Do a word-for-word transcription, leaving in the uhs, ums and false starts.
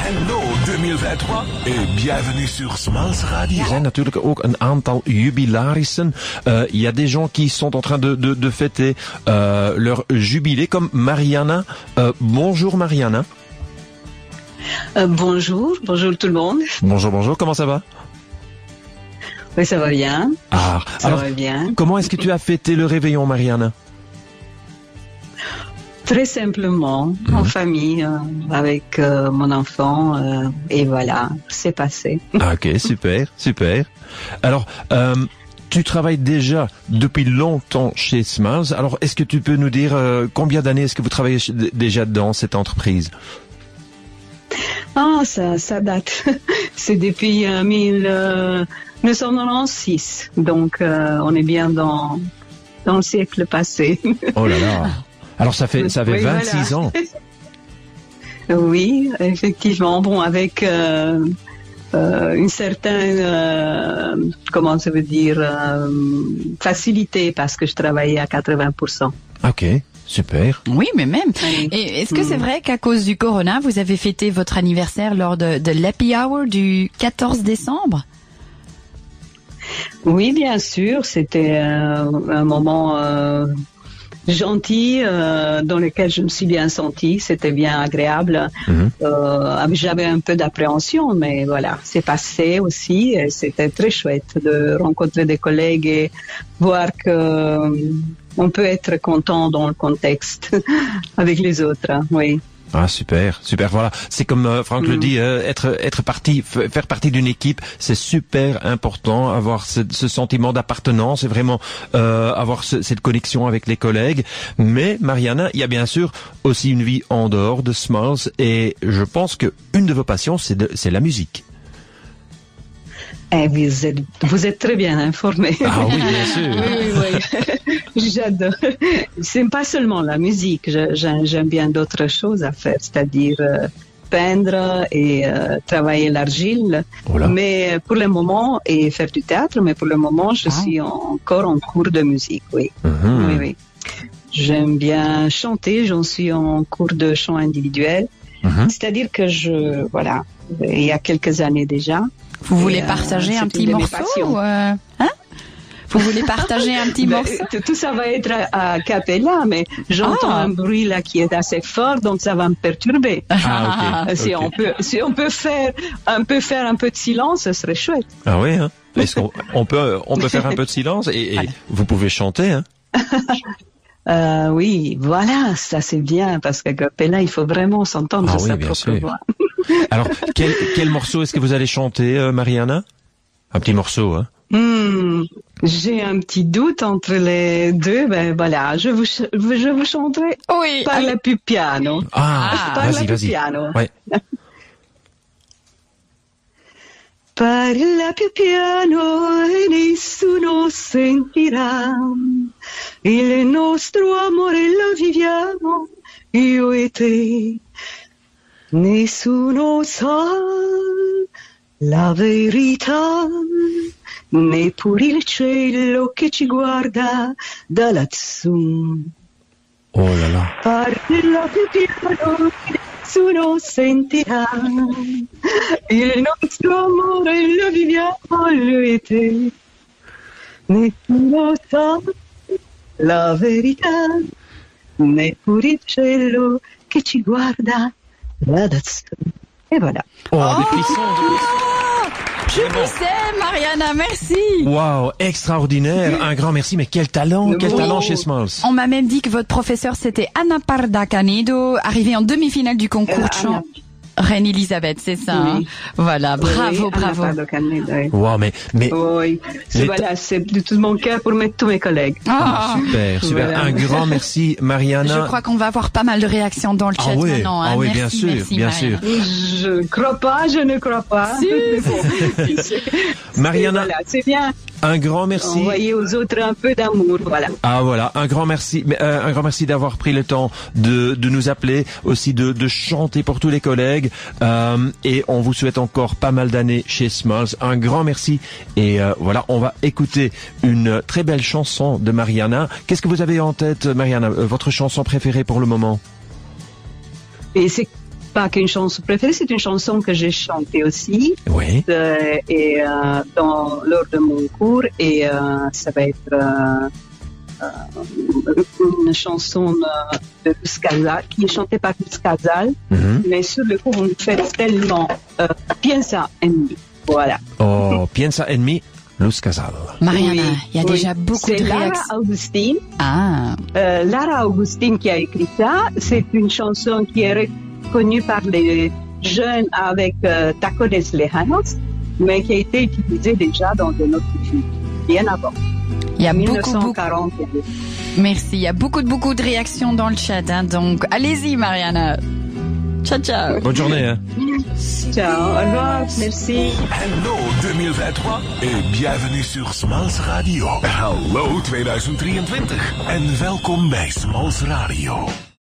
Hallo tweeduizend drieëntwintig en bienvenue sur Smalls Radio. Er zijn natuurlijk ook een aantal jubilarissen. Il uh, y a des gens qui sont en train de, de, de fêter uh, leur jubilé, comme Mariana. Uh, bonjour Mariana. Euh, bonjour, bonjour tout le monde. Bonjour, bonjour, comment ça va? Oui, ça va bien. Ah, ça alors, va bien. Comment est-ce que tu as fêté le réveillon, Mariana? Très simplement, mmh. en famille, euh, avec euh, mon enfant, euh, et voilà, c'est passé. Ah, ok, super, super. Alors, euh, tu travailles déjà depuis longtemps chez Smalls. Alors, est-ce que tu peux nous dire euh, combien d'années est-ce que vous travaillez déjà dans cette entreprise? Ah, ça, ça date. C'est depuis euh, mille neuf cent quatre-vingt-seize, donc euh, on est bien dans dans le siècle passé. Oh là là. Alors ça fait ça fait oui, vingt-six voilà. ans. Oui, effectivement. Bon, avec euh, euh, une certaine euh, comment ça veut dire euh, facilité parce que je travaillais à quatre-vingts pour cent. Ok. Super. Oui, mais même. Et est-ce que c'est vrai qu'à cause du corona, vous avez fêté votre anniversaire lors de, de l'Happy Hour du quatorze décembre? Oui, bien sûr. C'était euh, un moment euh, gentil euh, dans lequel je me suis bien sentie. C'était bien agréable. Mm-hmm. Euh, j'avais un peu d'appréhension, mais voilà, c'est passé aussi. Et c'était très chouette de rencontrer des collègues et voir que on peut être content dans le contexte avec les autres, oui. Ah super, super. Voilà, c'est comme euh, Franck mmh. le dit, euh, être être parti, f- faire partie d'une équipe, c'est super important. Avoir ce, ce sentiment d'appartenance, et vraiment euh, avoir ce, cette connexion avec les collègues. Mais Mariana, il y a bien sûr aussi une vie en dehors de Smalls, et je pense que une de vos passions, c'est de, c'est la musique. Eh, vous êtes, vous êtes très bien informé. Ah oui, bien sûr. oui, oui, oui. J'adore. C'est pas seulement la musique. Je, j'aime bien d'autres choses à faire, c'est-à-dire euh, peindre et euh, travailler l'argile. Voilà. Mais pour le moment, et faire du théâtre, mais pour le moment, je ah. suis en, encore en cours de musique, oui. Mm-hmm. Oui, oui. J'aime bien chanter. J'en suis en cours de chant individuel. Mm-hmm. C'est-à-dire que je, voilà, il y a quelques années déjà. Vous voulez partager euh, un petit morceau ou euh, hein? Vous voulez partager un petit morceau? Tout ça va être à, à cappella, mais j'entends ah. un bruit là qui est assez fort, donc ça va me perturber. Ah, okay. Si okay. on peut, si on peut faire, un peu faire un peu de silence, ce serait chouette. Ah oui, hein? Est-ce qu'on on peut, on peut faire un peu de silence et, et vous pouvez chanter, hein? Euh, oui, voilà, ça c'est bien, parce qu'à cappella, il faut vraiment s'entendre ah de oui, sa bien propre sûr. voix. Alors, quel, quel morceau est-ce que vous allez chanter, euh, Mariana? Un petit morceau, hein? Hmm, j'ai un petit doute entre les deux, ben voilà, je vous, ch- je vous chanterai oui, Parla più piano. Ah, Parla vas-y, più vas-y. piano. Ouais. Parla più piano e nessuno sentirà. Il nostro amore lo viviamo, io e te. Nessuno sa la verità, neppure il cielo che ci guarda da lassù. Oh là là. Parla più piano, nessuno sentirà. Il nostro amore lo viviamo, lui e te. Nessuno sa la verità, neppure il cielo che ci guarda da lassù. Et voilà. Oh, oh des frissons, des frissons. Je vous sais, Mariana, merci. Waouh, extraordinaire, un grand merci, mais quel talent, quel oui. talent chez Smalls. On m'a même dit que votre professeur c'était Anna Parda Canedo, arrivée en demi-finale du concours de chant. Reine Elisabeth, c'est ça. Oui. Hein. Voilà, bravo, oui, bravo. Oui. Wow, mais mais oui. C'est, voilà, c'est de tout mon cœur pour mettre tous mes collègues. Ah, oh. Super, super. Voilà. Un grand merci, Mariana. Je crois qu'on va avoir pas mal de réactions dans le chat ah oui. maintenant. Hein. Ah oui, merci, bien sûr, merci, bien Mariana. sûr. Je ne crois pas, je ne crois pas. Si. Bon, Mariana, voilà, c'est bien. Un grand merci. Envoyer aux autres un peu d'amour, voilà. Ah voilà, un grand merci, euh, un grand merci d'avoir pris le temps de de nous appeler, aussi de de chanter pour tous les collègues, euh, et on vous souhaite encore pas mal d'années chez Smalls. Un grand merci et euh, voilà, on va écouter une très belle chanson de Mariana. Qu'est-ce que vous avez en tête, Mariana, votre chanson préférée pour le moment? Et c'est pas qu'une chanson préférée, c'est une chanson que j'ai chantée aussi. Oui. Euh, et euh, dans lors de mon cours et euh, ça va être euh, euh, une chanson euh, de Luz Casal qui est chantée par Luz Casal, mm-hmm. mais sur le coup on fait tellement euh, Piensa en mí. Voilà. Oh, Piensa en mí. Luz Casal. Mariana, oui, il y a oui. déjà beaucoup c'est de Lara réactions. Augustine. Ah. Euh, Lara Augustine qui a écrit ça. C'est une chanson qui est reconnue par les jeunes avec euh, Tacones Lejanos, mais qui a été utilisée déjà dans de notre film, bien avant. Il y a mille neuf cent beaucoup, quarante. beaucoup. Merci. Il y a beaucoup, beaucoup de réactions dans le chat, hein, donc allez-y, Mariana. Ciao, ciao. Bonne journée. Hein. Ciao, au revoir, merci. Hello tweeduizend vijfentwintig et bienvenue sur Smalls Radio. Hallo tweeduizend drieëntwintig en welkom bij Smalls Radio.